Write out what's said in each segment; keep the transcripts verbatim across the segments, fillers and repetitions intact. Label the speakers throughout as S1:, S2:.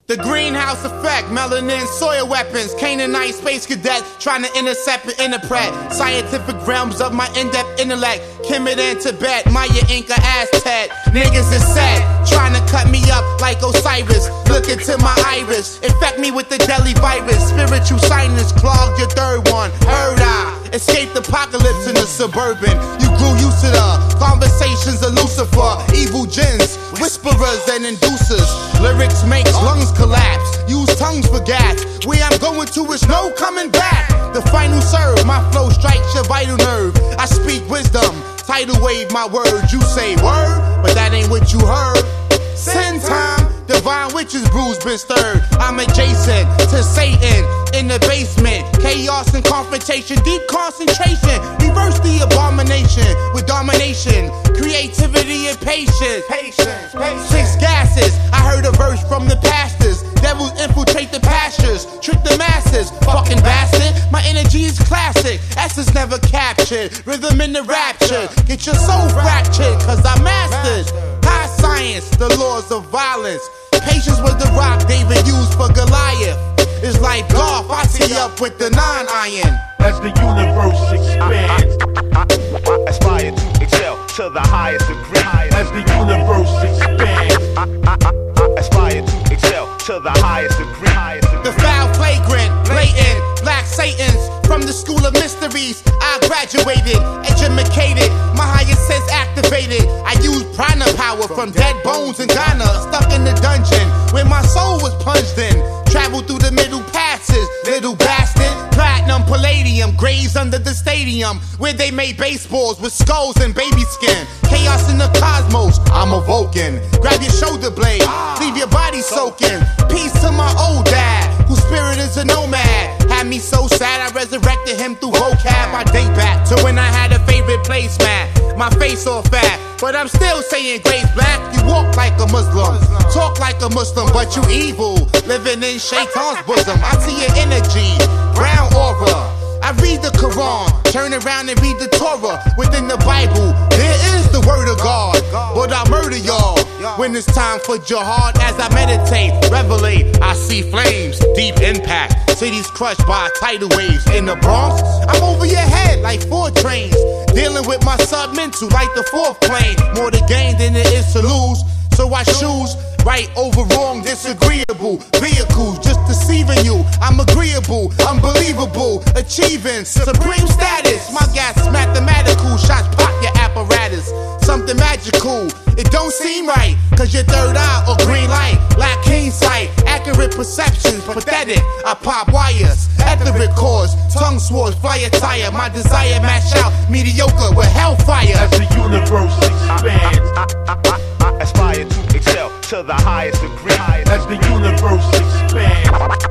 S1: The greenhouse effect, melanin, soil weapons, Canaanite space cadet trying to intercept and interpret scientific realms of my in-depth intellect. Kemet and Tibet, Maya, Inca, Aztec. Niggas is set, trying to cut me up like Osiris. Look into my iris, infect me with the deadly virus. Spiritual sinus clogged your third one. Heard I escaped apocalypse in the suburban. You grew used to the conversations of Lucifer, evil jinns, whisperers and inducers. Lyrics make lungs collapse, use tongues for gas. Where I'm going to is no coming back. The final serve, my flow strikes your vital nerve. I speak wisdom, tidal wave my words. You say word, but that ain't what you heard. Sin time, divine witches brews been stirred. I'm adjacent to Satan in the basement. Chaos and confrontation, deep concentration. Reverse the abomination with domination, creativity and patience. Patience, patience. Six gases, I heard a verse from the pastors. Devils infiltrate the pastures, trick the masses. Fucking bastard, my energy is classic. Essence never captured, rhythm in the rapture. Get your soul fractured, cause I mastered high science, the laws of violence. Patience was the rock David used for Goliath. It's like golf, I tee up with the nine iron.
S2: As the universe expands,
S3: I, I, I aspire to excel to the highest degree.
S2: As the universe expands,
S3: I, I, I, I aspire to excel to the highest degree.
S1: The foul, flagrant, blatant, black satans. From the school of mysteries, I graduated, educated, my higher sense activated. I used prana power from dead bones in Ghana, stuck in the dungeon where my soul was plunged in. Traveled through the middle passes, little bastard. Platinum, palladium, graves under the stadium where they made baseballs with skulls and baby skin. Chaos in the cosmos, I'm a Vulcan. Grab your shoulder blade, leave your body soaking. Peace to my old dad, whose spirit is a nomad. Had me so sad I resurrected him through vocab. I date back to when I had a favorite placemat. My face all fat, but I'm still saying grace black. You walk like a Muslim, talk like a Muslim, but you evil, living in Shaitan's bosom. I see your energy, brown aura. I read the Quran, turn around and read the Torah. Within the Bible, there is the word of God, but I murder y'all when it's time for jihad. As I meditate, revelate, I see flames, deep impact. Cities crushed by tidal waves. In the Bronx, I'm over your head like four trains. Dealing with my sub-mental like the fourth plane. More to gain than it is to lose, so I choose right over wrong, disagreeable vehicles just deceiving you. I'm agreeable, unbelievable, achieving supreme status. My gas is mathematical, shots pop your apparatus. Something magical, it don't seem right, cause your third eye or green light lack keen sight. Accurate perceptions, pathetic. I pop wires, etheric cores, tongue swords, fly a tire. My desire match out mediocre with hellfire.
S2: as the universe expands,
S3: I, I, I, I aspire to excel to the highest degree.
S2: as the universe expands,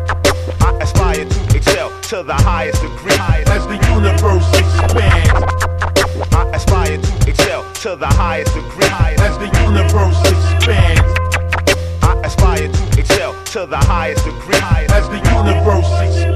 S3: I aspire to excel to the highest degree.
S2: as the universe expands,
S3: I aspire to excel to the highest degree.
S2: as the universe expands,
S3: I aspire to excel to the highest degree.
S2: as the universe expands.